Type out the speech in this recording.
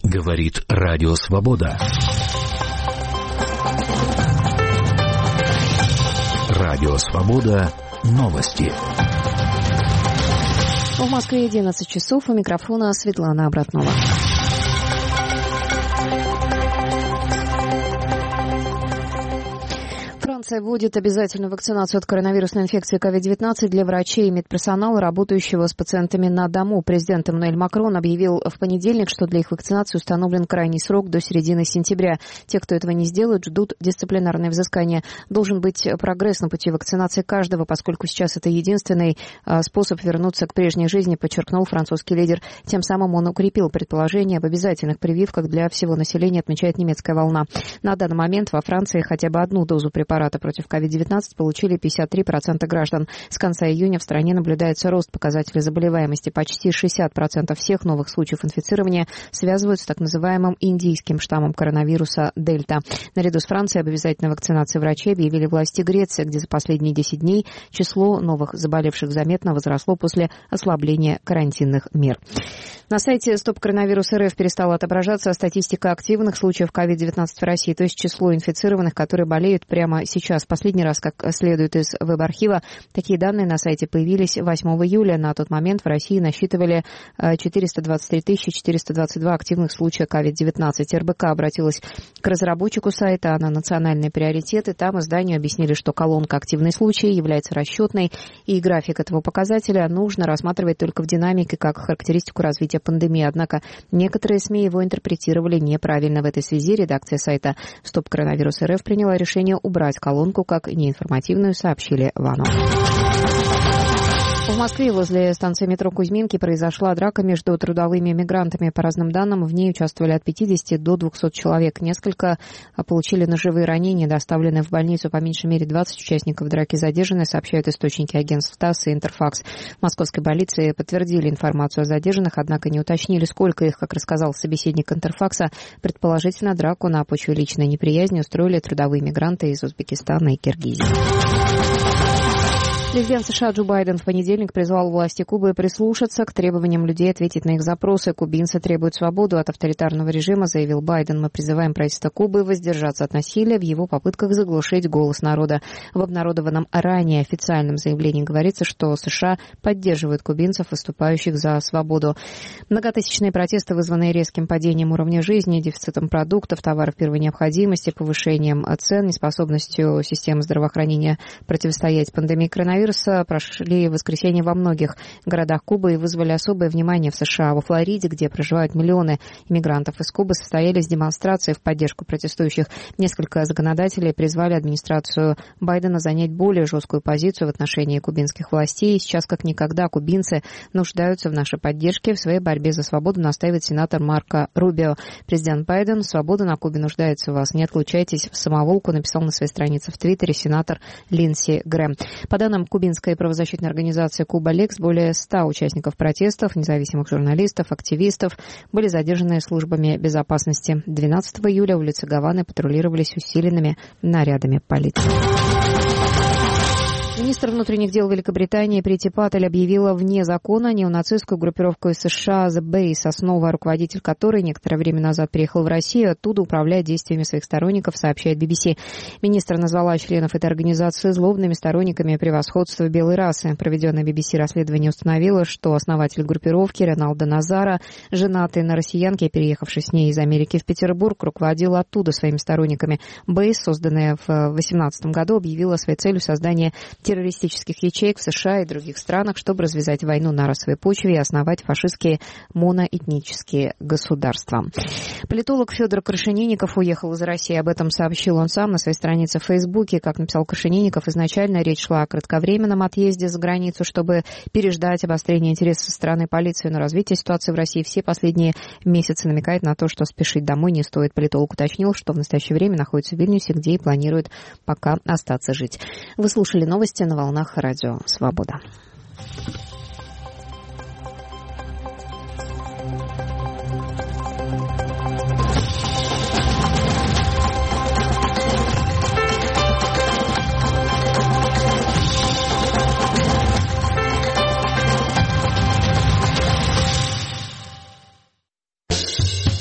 Говорит Радио Свобода. Радио Свобода. Новости. В Москве 11 часов. У микрофона Светлана Обратнова. Франция вводит обязательную вакцинацию от коронавирусной инфекции COVID-19 для врачей и медперсонала, работающего с пациентами на дому. Президент Эммануэль Макрон объявил в понедельник, что для их вакцинации установлен крайний срок до середины сентября. Те, кто этого не сделает, ждут дисциплинарное взыскание. Должен быть прогресс на пути вакцинации каждого, поскольку сейчас это единственный способ вернуться к прежней жизни, подчеркнул французский лидер. Тем самым он укрепил предположение об обязательных прививках для всего населения, отмечает немецкая волна. На данный момент во Франции хотя бы одну дозу препарата против COVID-19 получили 53% граждан. С конца июня в стране наблюдается рост показателей заболеваемости. Почти 60% всех новых случаев инфицирования связывают с так называемым индийским штаммом коронавируса Дельта. Наряду с Францией об обязательной вакцинации врачей объявили власти Греции, где за последние 10 дней число новых заболевших заметно возросло после ослабления карантинных мер. На сайте Стоп Коронавирус РФ перестала отображаться статистика активных случаев COVID-19 в России, то есть число инфицированных, которые болеют прямо сейчас. Последний раз, как следует из веб-архива, такие данные на сайте появились 8 июля. На тот момент в России насчитывали 423 422 активных случая COVID-19. РБК обратилась к разработчику сайта на национальные приоритеты. Там изданию объяснили, что колонка «Активные случаи» является расчетной, и график этого показателя нужно рассматривать только в динамике как характеристику развития пандемии. Однако некоторые СМИ его интерпретировали неправильно. В этой связи редакция сайта «Стоп Коронавирус РФ» приняла решение убрать колонку как неинформативную, сообщили ВАНО. В Москве возле станции метро Кузьминки произошла драка между трудовыми мигрантами. По разным данным, в ней участвовали от 50 до 200 человек. Несколько получили ножевые ранения, доставлены в больницу. По меньшей мере 20 участников драки задержаны, сообщают источники агентств ТАСС и Интерфакс. В московской полиции подтвердили информацию о задержанных, однако не уточнили, сколько их. Как рассказал собеседник Интерфакса, предположительно драку на почве личной неприязни устроили трудовые мигранты из Узбекистана и Киргизии. Президент США Джо Байден в понедельник призвал власти Кубы прислушаться к требованиям людей, ответить на их запросы. Кубинцы требуют свободу от авторитарного режима, заявил Байден. Мы призываем правительство Кубы воздержаться от насилия в его попытках заглушить голос народа. В обнародованном ранее официальном заявлении говорится, что США поддерживают кубинцев, выступающих за свободу. Многотысячные протесты, вызванные резким падением уровня жизни, дефицитом продуктов, товаров первой необходимости, повышением цен, неспособностью системы здравоохранения противостоять пандемии коронавируса, прошли в воскресенье во многих городах Кубы и вызвали особое внимание в США. Во Флориде, где проживают миллионы иммигрантов из Кубы, состоялись демонстрации в поддержку протестующих. Несколько законодателей призвали администрацию Байдена занять более жесткую позицию в отношении кубинских властей. Сейчас как никогда кубинцы нуждаются в нашей поддержке. В своей борьбе за свободу настаивает сенатор Марко Рубио. Президент Байден: «Свобода на Кубе нуждается в вас. Не отлучайтесь в самоволку», написал на своей странице в Твиттере сенатор Линдси Грэм. По данным кубинской правозащитной организации «Куба Лекс», более 100 участников протестов, независимых журналистов, активистов были задержаны службами безопасности. 12 июля улицы Гаваны патрулировались усиленными нарядами полиции. Министр внутренних дел Великобритании Прити Патель объявила вне закона неонацистскую группировку из США The Base, основа, руководитель которой некоторое время назад приехал в Россию, оттуда управляет действиями своих сторонников, сообщает BBC. Министр назвала членов этой организации злобными сторонниками превосходства белой расы. Проведенное BBC расследование установило, что основатель группировки Роналдо Назаро, женатый на россиянке, переехавший с ней из Америки в Петербург, руководил оттуда своими сторонниками. Base, созданная в 2018 году, объявила своей целью создание террористических ячеек в США и других странах, чтобы развязать войну на расовой почве и основать фашистские моноэтнические государства. Политолог Федор Крашенинников уехал из России. Об этом сообщил он сам на своей странице в Фейсбуке. Как написал Крашенинников, изначально речь шла о кратковременном отъезде за границу, чтобы переждать обострение интересов со стороны полиции. Но развитие ситуации в России все последние месяцы намекает на то, что спешить домой не стоит. Политолог уточнил, что в настоящее время находится в Вильнюсе, где и планирует пока остаться жить. Вы слушали новости на волнах Радио Свобода.